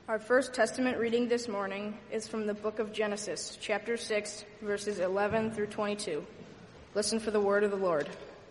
Our First Testament reading this morning is from the book of Genesis, chapter 6, verses 11 through 22. Listen for the word of the Lord.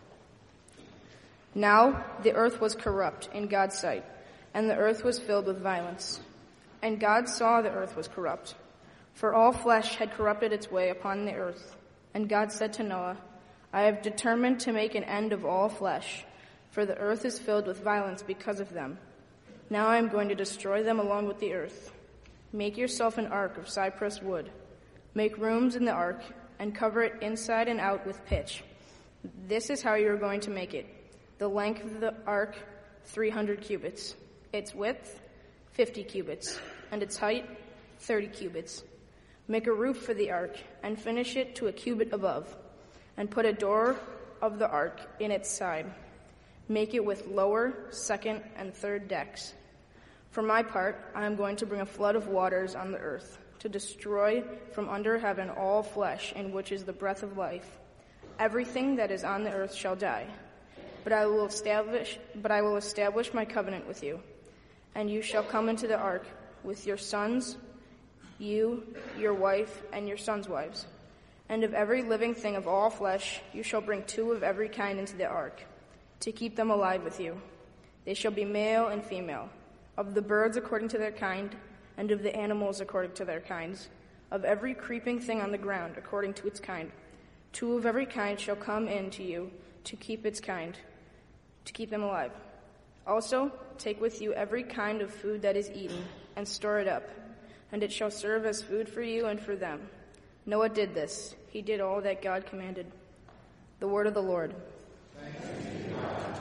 Now the earth was corrupt in God's sight, and the earth was filled with violence. And God saw the earth was corrupt, for all flesh had corrupted its way upon the earth. And God said to Noah, I have determined to make an end of all flesh, for the earth is filled with violence because of them. Now I am going to destroy them along with the earth. Make yourself an ark of cypress wood. Make rooms in the ark, and cover it inside and out with pitch. This is how you are going to make it. The length of the ark, 300 cubits. Its width, 50 cubits. And its height, 30 cubits. Make a roof for the ark, and finish it to a cubit above. And put a door of the ark in its side. Make it with lower, second, and third decks. For my part, I am going to bring a flood of waters on the earth, to destroy from under heaven all flesh in which is the breath of life. Everything that is on the earth shall die. But I will establish my covenant with you. And you shall come into the ark with your sons, you, your wife, and your sons' wives. And of every living thing of all flesh you shall bring 2 of every kind into the ark, to keep them alive with you. They shall be male and female, of the birds according to their kind, and of the animals according to their kinds, of every creeping thing on the ground according to its kind. 2 of every kind shall come in to you to keep its kind, to keep them alive. Also take with you every kind of food that is eaten, and store it up, and it shall serve as food for you and for them. Noah did this. He did all that God commanded. The word of the Lord. Thanks be to God.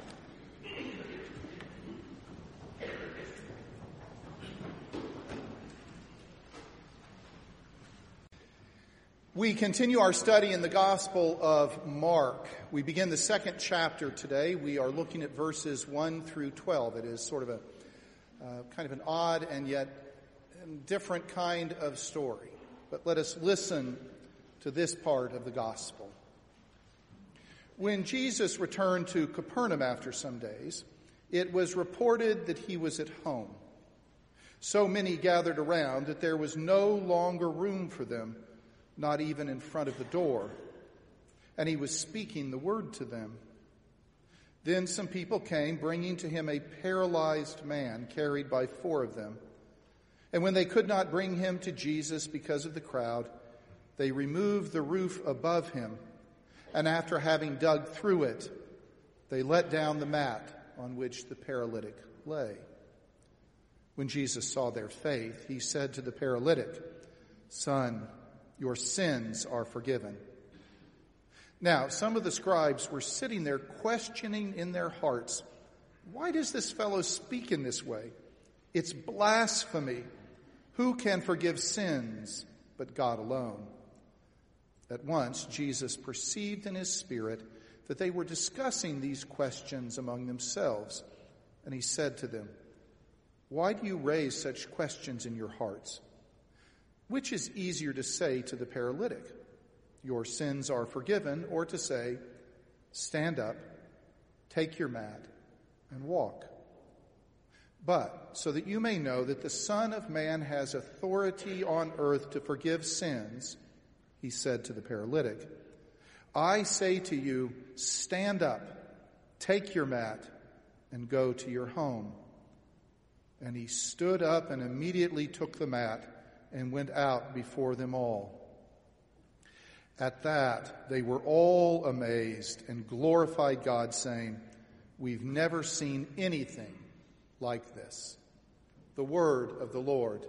We continue our study in the Gospel of Mark. We begin the 2nd chapter today. We are looking at verses 1 through 12. It is sort of a kind of an odd and yet different kind of story. But let us listen to this part of the Gospel. When Jesus returned to Capernaum after some days, it was reported that he was at home. So many gathered around that there was no longer room for them, not even in front of the door. And he was speaking the word to them. Then some people came, bringing to him a paralyzed man carried by 4 of them. And when they could not bring him to Jesus because of the crowd, they removed the roof above him. And after having dug through it, they let down the mat on which the paralytic lay. When Jesus saw their faith, he said to the paralytic, Son, your sins are forgiven. Now, some of the scribes were sitting there questioning in their hearts, why does this fellow speak in this way? It's blasphemy. Who can forgive sins but God alone? At once, Jesus perceived in his spirit that they were discussing these questions among themselves, and he said to them, Why do you raise such questions in your hearts? Which is easier to say to the paralytic, Your sins are forgiven, or to say, Stand up, take your mat, and walk? But so that you may know that the Son of Man has authority on earth to forgive sins, he said to the paralytic, I say to you, stand up, take your mat, and go to your home. And he stood up and immediately took the mat and went out before them all. At that, they were all amazed and glorified God, saying, We've never seen anything like this. The word of the Lord.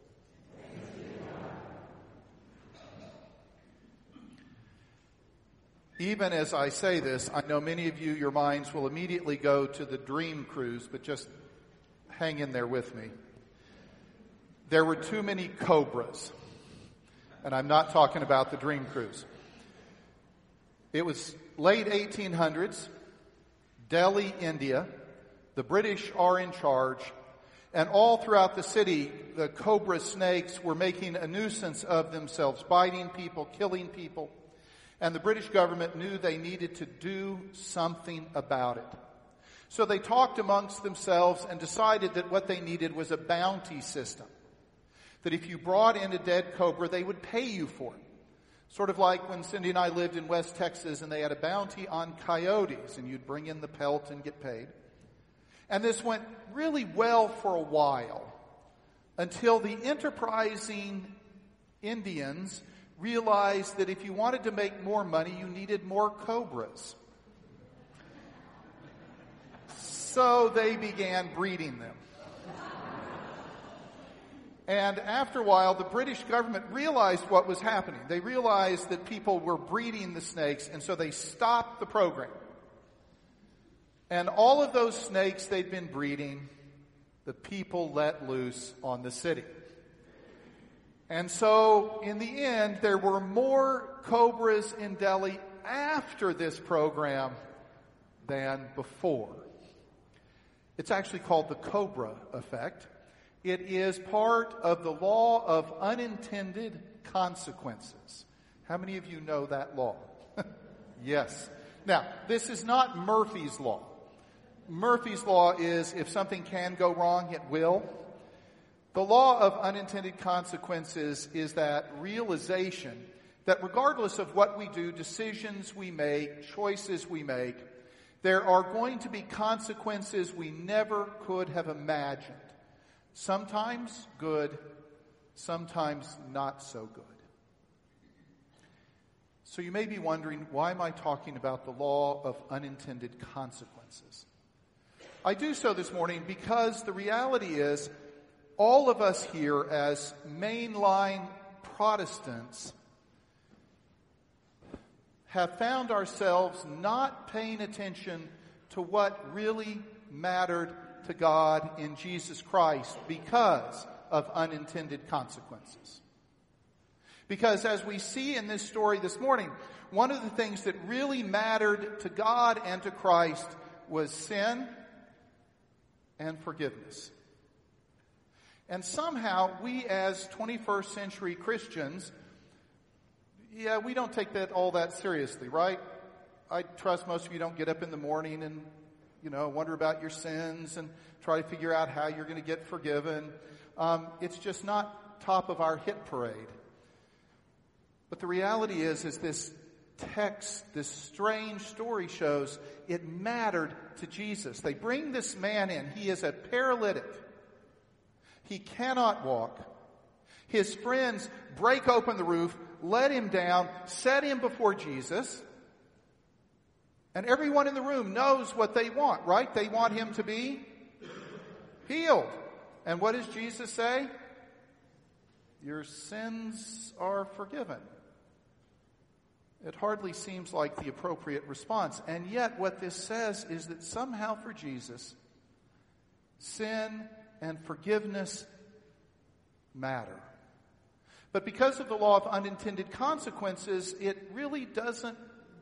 Even as I say this, I know many of you, your minds will immediately go to the dream cruise, but just hang in there with me. There were too many cobras, and I'm not talking about the dream cruise. It was late 1800s, Delhi, India. The British are in charge, and all throughout the city, the cobra snakes were making a nuisance of themselves, biting people, killing people. And the British government knew they needed to do something about it. So they talked amongst themselves and decided that what they needed was a bounty system. That if you brought in a dead cobra, they would pay you for it. Sort of like when Cindy and I lived in West Texas and they had a bounty on coyotes, and you'd bring in the pelt and get paid. And this went really well for a while, until the enterprising Indians realized that if you wanted to make more money, you needed more cobras. So they began breeding them. And after a while, the British government realized what was happening. They realized that people were breeding the snakes, and so they stopped the program. And all of those snakes they'd been breeding, the people let loose on the city. And so, in the end, there were more cobras in Delhi after this program than before. It's actually called the Cobra effect. It is part of the law of unintended consequences. How many of you know that law? Yes. Now, this is not Murphy's Law. Murphy's Law is if something can go wrong, it will. The law of unintended consequences is that realization that regardless of what we do, decisions we make, choices we make, there are going to be consequences we never could have imagined. Sometimes good, sometimes not so good. So you may be wondering, why am I talking about the law of unintended consequences? I do so this morning because the reality is all of us here as mainline Protestants have found ourselves not paying attention to what really mattered to God in Jesus Christ because of unintended consequences. Because as we see in this story this morning, one of the things that really mattered to God and to Christ was sin and forgiveness. And somehow we as 21st century Christians, we don't take that all that seriously, right? I trust most of you don't get up in the morning and, wonder about your sins and try to figure out how you're going to get forgiven. It's just not top of our hit parade. But the reality is this text, this strange story shows it mattered to Jesus. They bring this man in. He is a paralytic. He cannot walk. His friends break open the roof, let him down, set him before Jesus. And everyone in the room knows what they want, right? They want him to be healed. And what does Jesus say? Your sins are forgiven. It hardly seems like the appropriate response. And yet what this says is that somehow for Jesus, sin and forgiveness matter. But because of the law of unintended consequences, it really doesn't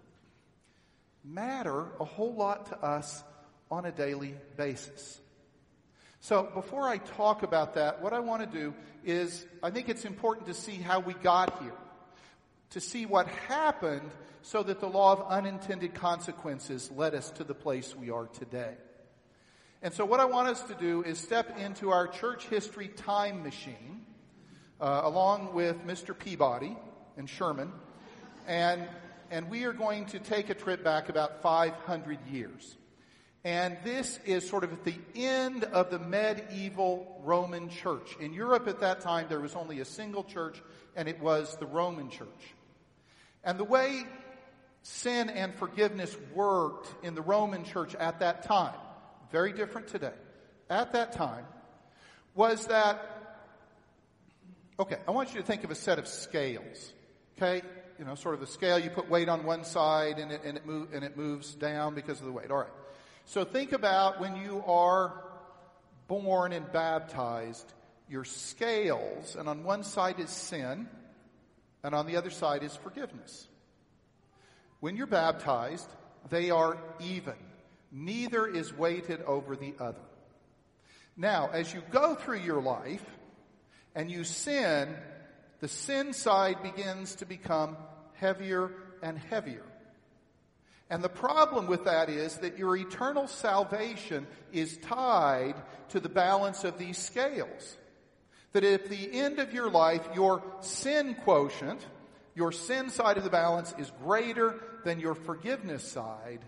matter a whole lot to us on a daily basis. So before I talk about that, what I want to do is, I think it's important to see how we got here, to see what happened so that the law of unintended consequences led us to the place we are today. And so what I want us to do is step into our church history time machine, along with Mr. Peabody and Sherman, and we are going to take a trip back about 500 years. And this is sort of at the end of the medieval Roman church. In Europe at that time, there was only a single church, and it was the Roman church. And the way sin and forgiveness worked in the Roman church at that time, very different today, at that time, was that, I want you to think of a set of scales, okay? Sort of a scale, you put weight on one side and it moves down because of the weight. All right. So think about when you are born and baptized, your scales, and on one side is sin, and on the other side is forgiveness. When you're baptized, they are even. Neither is weighted over the other. Now, as you go through your life and you sin, the sin side begins to become heavier and heavier. And the problem with that is that your eternal salvation is tied to the balance of these scales. That at the end of your life, your sin quotient, your sin side of the balance is greater than your forgiveness side.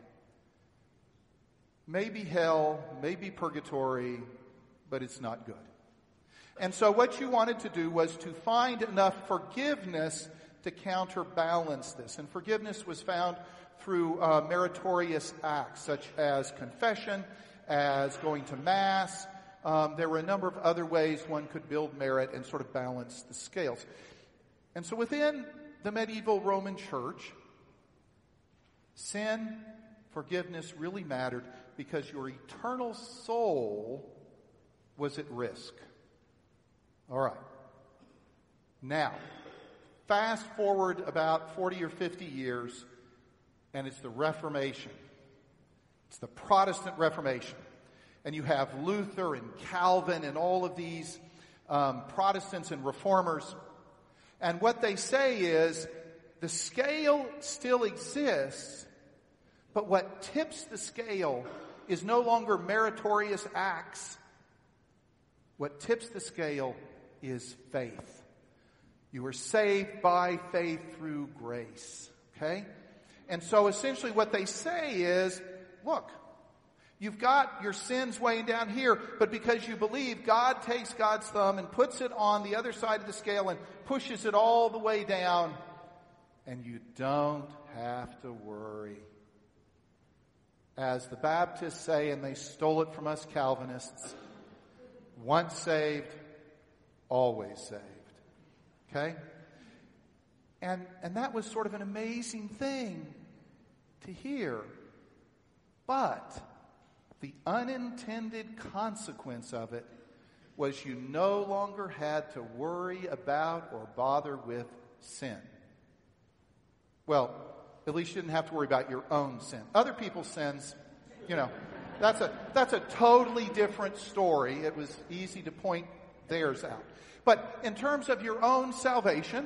Maybe hell, maybe purgatory, but it's not good. And so what you wanted to do was to find enough forgiveness to counterbalance this. And forgiveness was found through meritorious acts, such as confession, as going to Mass. There were a number of other ways one could build merit and sort of balance the scales. And so within the medieval Roman Church, sin, forgiveness really mattered because your eternal soul was at risk. All right. Now, fast forward about 40 or 50 years, and it's the Reformation. It's the Protestant Reformation. And you have Luther and Calvin and all of these Protestants and Reformers. And what they say is the scale still exists, but what tips the scale is no longer meritorious acts. What tips the scale is faith. You are saved by faith through grace. Okay? And so essentially what they say is, look, you've got your sins weighing down here, but because you believe, God takes God's thumb and puts it on the other side of the scale and pushes it all the way down, and you don't have to worry. As the Baptists say, and they stole it from us Calvinists, once saved, always saved. Okay? And that was sort of an amazing thing to hear. But the unintended consequence of it was you no longer had to worry about or bother with sin. Well, at least you didn't have to worry about your own sin. Other people's sins, that's a totally different story. It was easy to point theirs out. But in terms of your own salvation,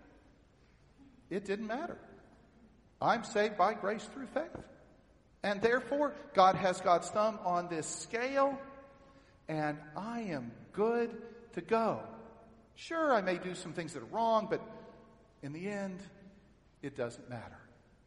it didn't matter. I'm saved by grace through faith. And therefore, God has God's thumb on this scale, and I am good to go. Sure, I may do some things that are wrong, but in the end, it doesn't matter.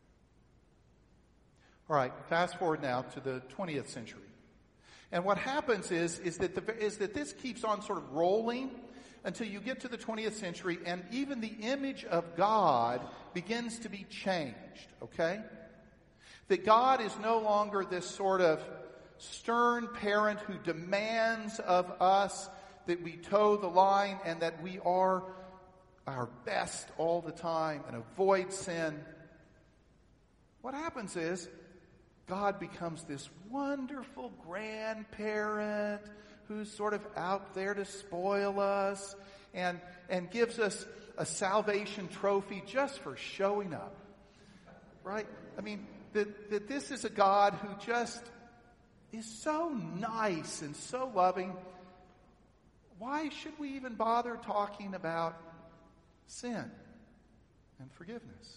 All right, fast forward now to the 20th century. And what happens is that this keeps on sort of rolling until you get to the 20th century, and even the image of God begins to be changed, okay? That God is no longer this sort of stern parent who demands of us that we toe the line and that we are our best all the time and avoid sin. What happens is God becomes this wonderful grandparent who's sort of out there to spoil us and gives us a salvation trophy just for showing up. Right? I mean, that this is a God who just is so nice and so loving. Why should we even bother talking about sin and forgiveness?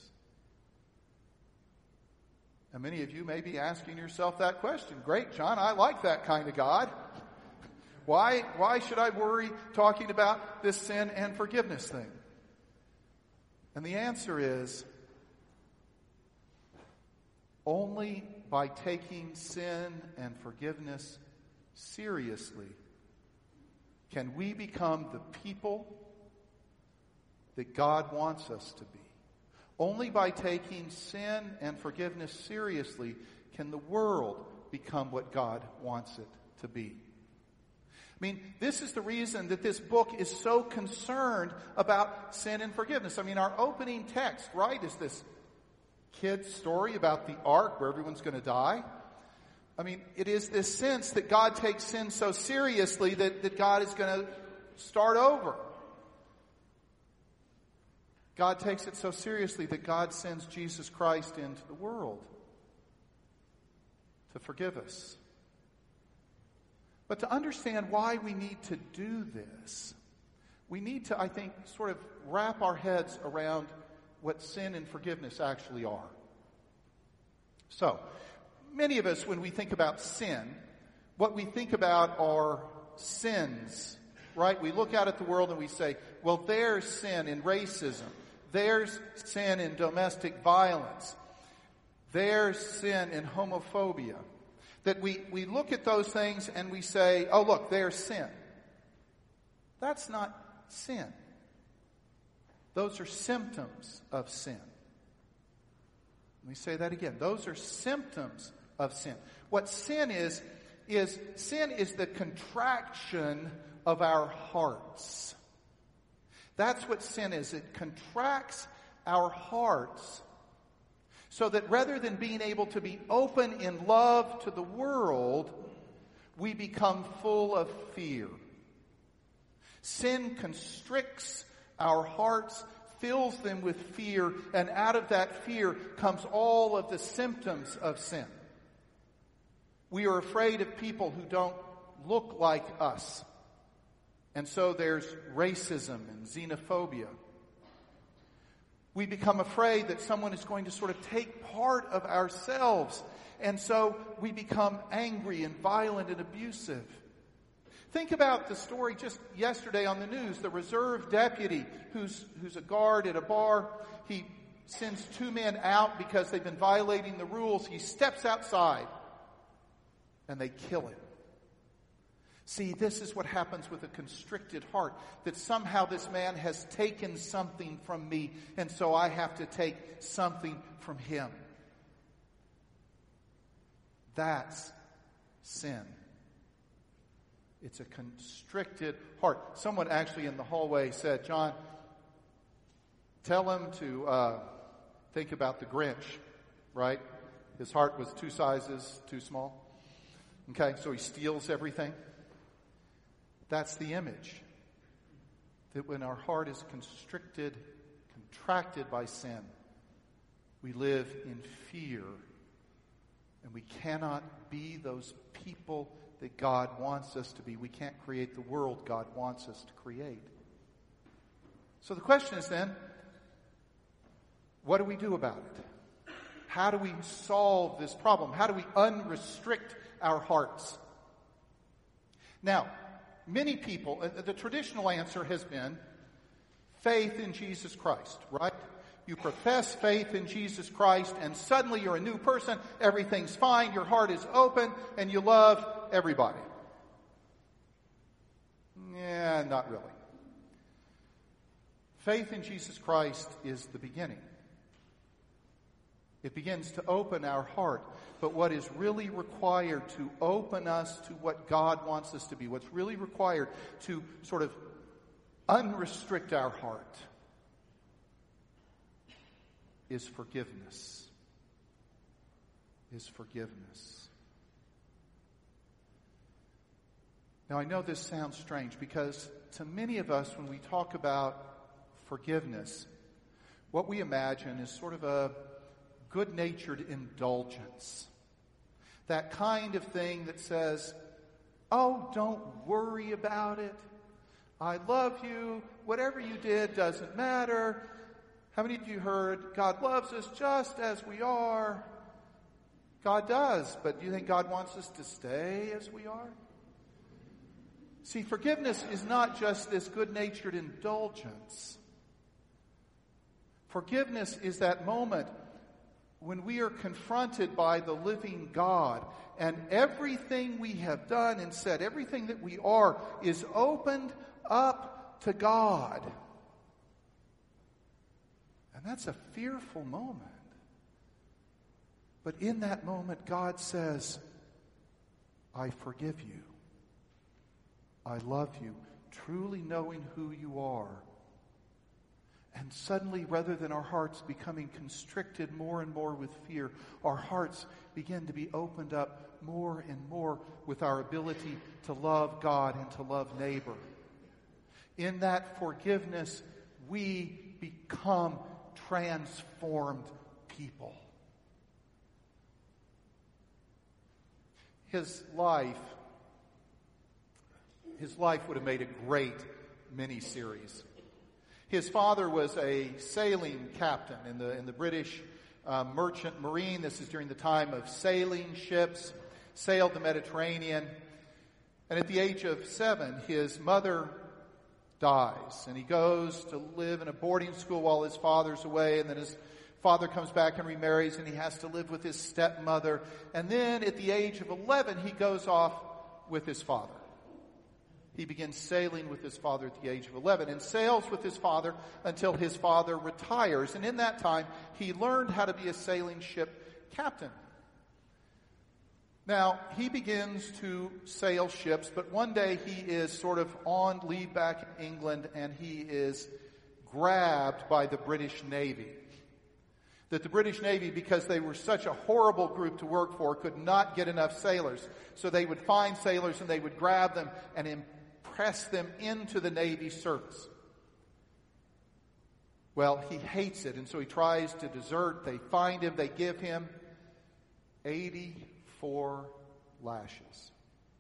And many of you may be asking yourself that question. Great, John, I like that kind of God. Why should I worry talking about this sin and forgiveness thing? And the answer is, only by taking sin and forgiveness seriously can we become the people that God wants us to be. Only by taking sin and forgiveness seriously can the world become what God wants it to be. I mean, this is the reason that this book is so concerned about sin and forgiveness. I mean, our opening text, right, is this kid's story about the ark where everyone's going to die. I mean, it is this sense that God takes sin so seriously that God is going to start over. God takes it so seriously that God sends Jesus Christ into the world to forgive us. But to understand why we need to do this, we need to, I think, sort of wrap our heads around what sin and forgiveness actually are. So, many of us, when we think about sin, what we think about are sins, right? We look out at the world and we say, well, there's sin in racism. There's sin in domestic violence. There's sin in homophobia. That we look at those things and we say, oh, look, there's sin. That's not sin. Those are symptoms of sin. Let me say that again. Those are symptoms of sin. What sin is sin is the contraction of our hearts. That's what sin is. It contracts our hearts so that rather than being able to be open in love to the world, we become full of fear. Sin constricts our hearts, fills them with fear, and out of that fear comes all of the symptoms of sin. We are afraid of people who don't look like us. And so there's racism and xenophobia. We become afraid that someone is going to sort of take part of ourselves. And so we become angry and violent and abusive. Think about the story just yesterday on the news, the reserve deputy who's a guard at a bar. He sends two men out because they've been violating the rules. He steps outside and they kill him. See, this is what happens with a constricted heart, that somehow this man has taken something from me, and so I have to take something from him. That's sin. It's a constricted heart. Someone actually in the hallway said, John, tell him to think about the Grinch, right? His heart was 2 sizes too small. Okay, so he steals everything. That's the image. That when our heart is constricted, contracted by sin, we live in fear, and we cannot be those people that God wants us to be. We can't create the world God wants us to create. So the question is then, what do we do about it? How do we solve this problem? How do we unrestrict our hearts? Now, many people, the traditional answer has been faith in Jesus Christ, right? You profess faith in Jesus Christ, and suddenly you're a new person, everything's fine, your heart is open, and you love everybody. Yeah, not really. Faith in Jesus Christ is the beginning. It begins to open our heart. But what is really required to open us to what God wants us to be, what's really required to sort of unrestrict our heart, is forgiveness. Is forgiveness. Now, I know this sounds strange because to many of us, when we talk about forgiveness, what we imagine is sort of a good-natured indulgence. That kind of thing that says, oh, don't worry about it. I love you. Whatever you did doesn't matter. How many of you heard, God loves us just as we are? God does, but do you think God wants us to stay as we are? See, forgiveness is not just this good-natured indulgence. Forgiveness is that moment when we are confronted by the living God, and everything we have done and said, everything that we are, is opened up to God. And that's a fearful moment. But in that moment, God says, I forgive you. I love you, truly knowing who you are. And suddenly, rather than our hearts becoming constricted more and more with fear, our hearts begin to be opened up more and more with our ability to love God and to love neighbor. In that forgiveness, we become transformed people. His life would have made a great miniseries. His father was a sailing captain in the British merchant marine. This is during the time of sailing ships, sailed the Mediterranean. And at the age of 7, his mother dies. And he goes to live in a boarding school while his father's away. And then his father comes back and remarries, and he has to live with his stepmother. And then at the age of 11, he goes off with his father. He begins sailing with his father at the age of 11 and sails with his father until his father retires. And in that time, he learned how to be a sailing ship captain. Now, he begins to sail ships, but one day he is sort of on leave back in England, and he is grabbed by the British Navy. That the British Navy, because they were such a horrible group to work for, could not get enough sailors. So they would find sailors and they would grab them and impress them into the Navy service. Well, he hates it, and so he tries to desert. They find him, they give him 84 lashes.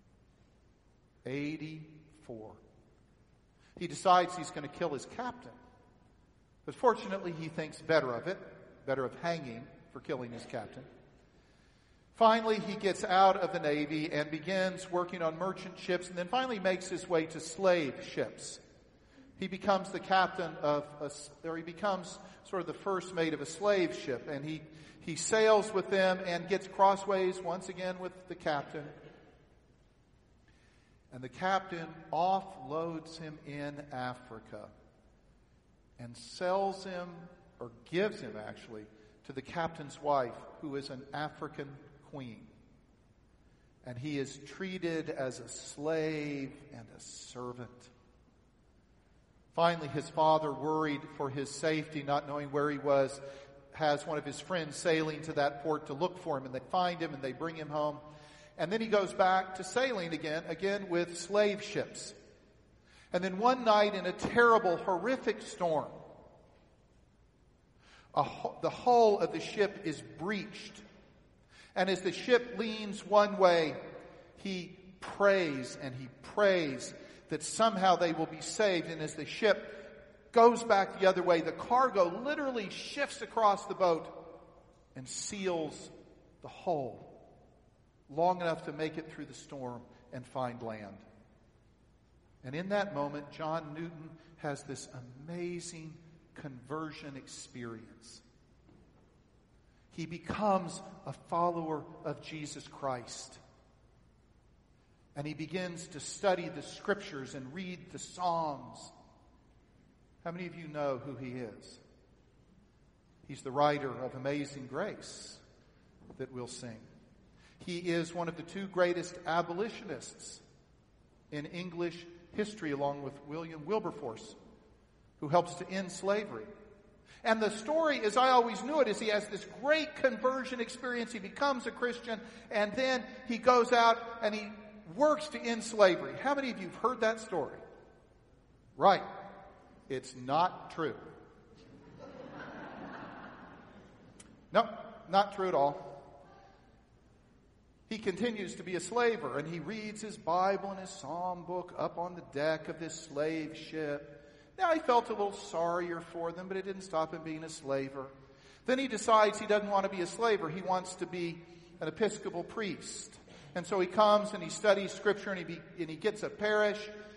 84. He decides he's going to kill his captain. But fortunately, he thinks better of it, better of hanging for killing his captain. Finally, he gets out of the Navy and begins working on merchant ships, and then finally makes his way to slave ships. He becomes the captain he becomes sort of the first mate of a slave ship, and he sails with them and gets crossways once again with the captain. And the captain offloads him in Africa and sells him, or gives him actually, to the captain's wife, who is an African queen. And he is treated as a slave and a servant. Finally, his father, worried for his safety, not knowing where he was, has one of his friends sailing to that port to look for him, and they find him and they bring him home. And then he goes back to sailing again with slave ships. And then one night in a terrible, horrific storm, the hull of the ship is breached. And as the ship leans one way, he prays and he prays that somehow they will be saved. And as the ship goes back the other way, the cargo literally shifts across the boat and seals the hull long enough to make it through the storm and find land. And in that moment, John Newton has this amazing conversion experience. He becomes a follower of Jesus Christ. And he begins to study the scriptures and read the Psalms. How many of you know who he is? He's the writer of Amazing Grace that we'll sing. He is one of the two greatest abolitionists in English history, along with William Wilberforce, who helps to end slavery. And the story, as I always knew it, is he has this great conversion experience. He becomes a Christian, and then he goes out and he works to end slavery. How many of you have heard that story? Right. It's not true. No, not true at all. He continues to be a slaver, and he reads his Bible and his psalm book up on the deck of this slave ship. Now, he felt a little sorrier for them, but it didn't stop him being a slaver. Then he decides he doesn't want to be a slaver. He wants to be an Episcopal priest. And so he comes and he studies Scripture, and he gets a parish.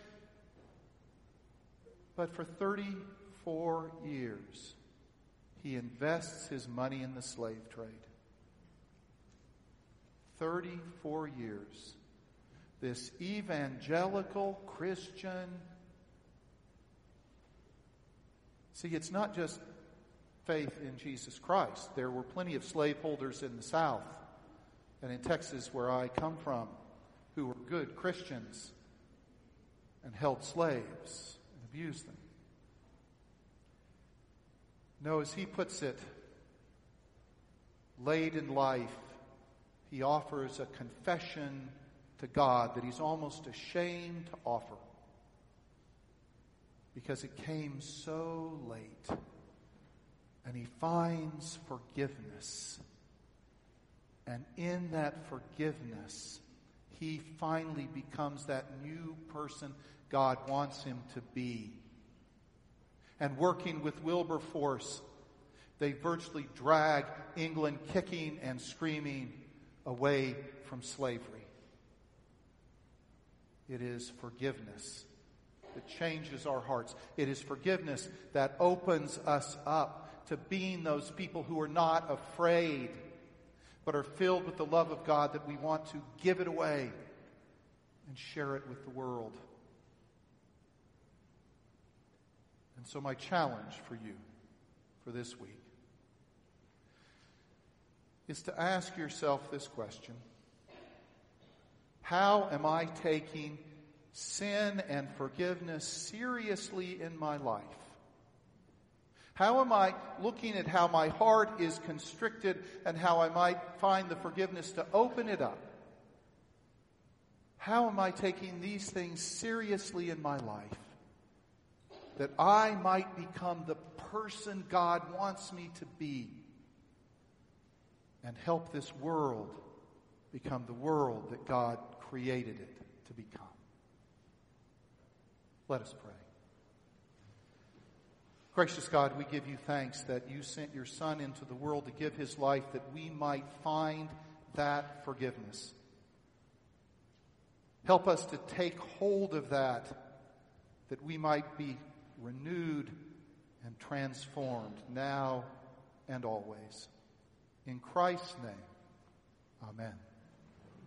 But for 34 years, he invests his money in the slave trade. 34 years. This evangelical Christian. See, it's not just faith in Jesus Christ. There were plenty of slaveholders in the South and in Texas, where I come from, who were good Christians and held slaves and abused them. No, as he puts it, late in life, he offers a confession to God that he's almost ashamed to offer, because it came so late. And he finds forgiveness. And in that forgiveness, he finally becomes that new person God wants him to be. And working with Wilberforce, They virtually drag England kicking and screaming away from slavery. It is forgiveness that changes our hearts. It is forgiveness that opens us up to being those people who are not afraid, but are filled with the love of God, that we want to give it away and share it with the world. And so my challenge for you for this week is to ask yourself this question: how am I taking sin and forgiveness seriously in my life? How am I looking at how my heart is constricted and how I might find the forgiveness to open it up? How am I taking these things seriously in my life, that I might become the person God wants me to be and help this world become the world that God created it to become? Let us pray. Gracious God, we give you thanks that you sent your Son into the world to give his life that we might find that forgiveness. Help us to take hold of that we might be renewed and transformed now and always. In Christ's name, amen.